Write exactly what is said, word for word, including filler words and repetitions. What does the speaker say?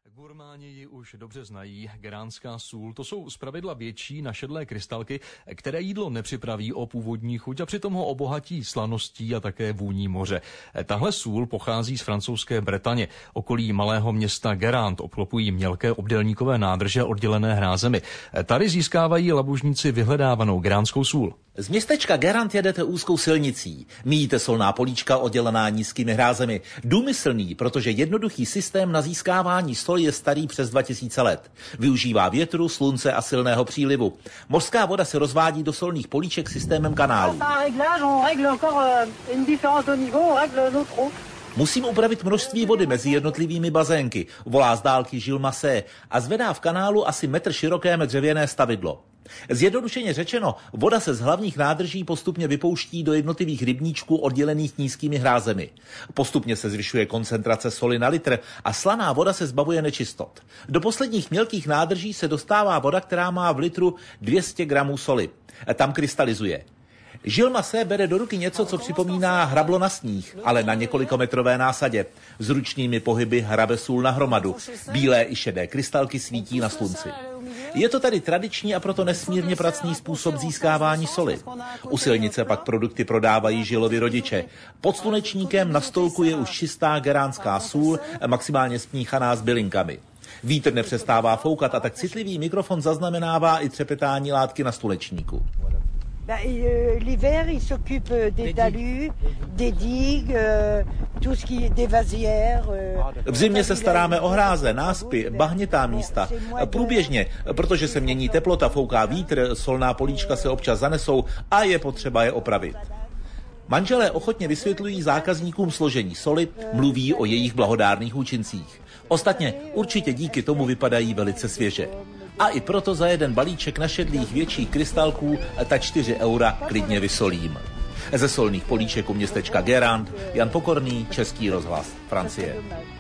Gurmáni ji už dobře znají. Geránská sůl, to jsou zpravidla větší našedlé krystalky, které jídlo nepřipraví o původní chuť a přitom ho obohatí slaností a také vůní moře. Tahle sůl pochází z francouzské Bretaně. Okolí malého města Guérande obklopují mělké obdélníkové nádrže oddělené hrázemi. Tady získávají labužníci vyhledávanou geránskou sůl. Z městečka Guérande jedete úzkou silnicí. Míjíte solná políčka oddělená nízkými hrázemi. Důmyslný, protože jednoduchý systém na získávání soli je starý přes dva tisíce let. Využívá větru, slunce a silného přílivu. Mořská voda se rozvádí do solných políček systémem kanálů. Musím upravit množství vody mezi jednotlivými bazénky, volá z dálky Gilles Massé a zvedá v kanálu asi metr široké dřevěné stavidlo. Zjednodušeně řečeno, voda se z hlavních nádrží postupně vypouští do jednotlivých rybníčků oddělených nízkými hrázemi. Postupně se zvyšuje koncentrace soli na litr a slaná voda se zbavuje nečistot. Do posledních mělkých nádrží se dostává voda, která má v litru dvě stě gramů soli. Tam krystalizuje. Gilles Massé bere do ruky něco, co připomíná hrablo na sníh, ale na několikometrové násadě. S ručními pohyby hrabe sůl na hromadu. Bílé i šedé krystalky svítí na slunci. Je to tady tradiční a proto nesmírně pracný způsob získávání soli. U silnice pak produkty prodávají Gillesovi rodiče. Pod slunečníkem na stolku je už čistá geránská sůl, maximálně smíchaná s bylinkami. Vítr nepřestává foukat a tak citlivý mikrofon zaznamenává i třepetání látky na slunečníku. L'hiver, il s'occupe des talus, des digues, tout ce qui est des vasières. V zimě se staráme o hráze, náspy, bahnětá místa. Průběžně, protože se mění teplota, fouká vítr, solná políčka se občas zanesou a je potřeba je opravit. Manželé ochotně vysvětlují zákazníkům složení soli, mluví o jejich blahodárných účincích. Ostatně určitě díky tomu vypadají velice svěže. A i proto za jeden balíček našedlých větších krystalků ta čtyři eura klidně vysolím. Ze solných políček u městečka Guérande Jan Pokorný, Český rozhlas, Francie.